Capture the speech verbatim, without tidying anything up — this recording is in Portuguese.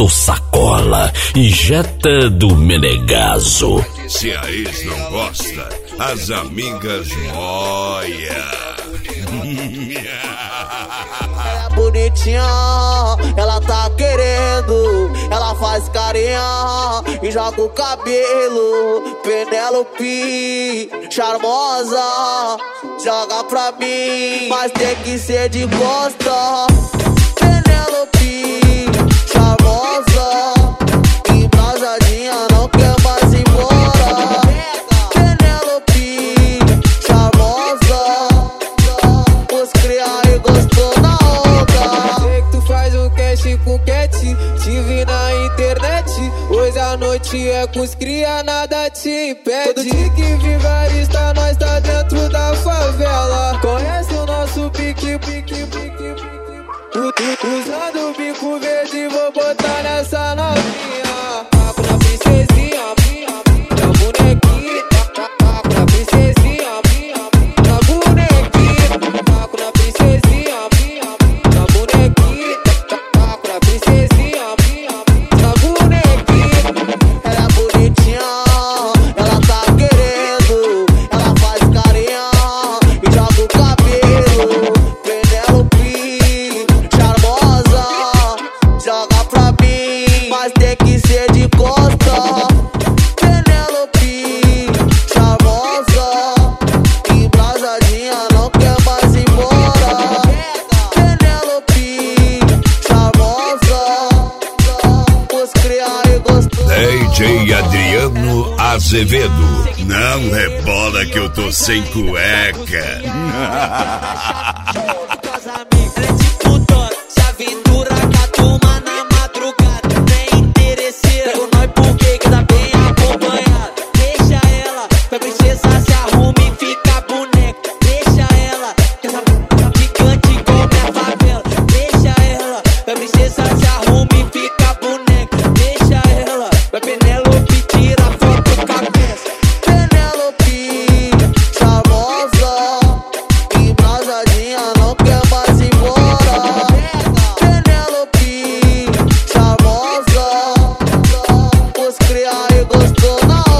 do Sacola, injetando Menegaso. Se a ex não gosta, as amigas moia. Ela é bonitinha, ela tá querendo, ela faz carinha e joga o cabelo. Penélope, charmosa, joga pra mim, mas tem que ser de costa. Penélope, charmosa, embrasadinha, não quer mais ir embora. Penélope, charmosa, os cria e gostou na onda. Sei que tu faz um cast com cat, te vi na internet. Hoje a noite é com os cria, nada te impede. Todo dia que vigarista, nós tá dentro da favela. Conhece o nosso pique, pique, pique, pique. Usando o bico verde, vou botar nessa novinha. Taco na princesinha, na bonequinha. Taco na princesinha, na bonequinha. Taco na princesinha, na bonequinha. Taco na princesinha, na bonequinha. Ela é bonitinha, ela tá querendo, ela faz carinha e joga o cabelo. Penélope, charmosa, joga pra mim, mas tem que ser de costa. Penélope, charmosa, embrasadinha, não quer mais ir embora. Penélope, charmosa, os cria e gostou. D J Adriano Azevedo. Não rebola que eu tô sem cueca. Ela é tipo Dora, se aventura com a turma na madrugada. Tem interesseira, pega o nós porque que tá bem acompanhada. Deixa ela, pra princesa se arruma e fica boneca. Deixa ela, que essa gigante come a favela. Deixa ela, pra princesa se arruma e fica boneca. Deixa ela, pra Penélope tira foto com a cabeça. Penélope, charmosa, embrasadinha, não quer mais ir embora. Penélope, charmosa, os cria e gostou na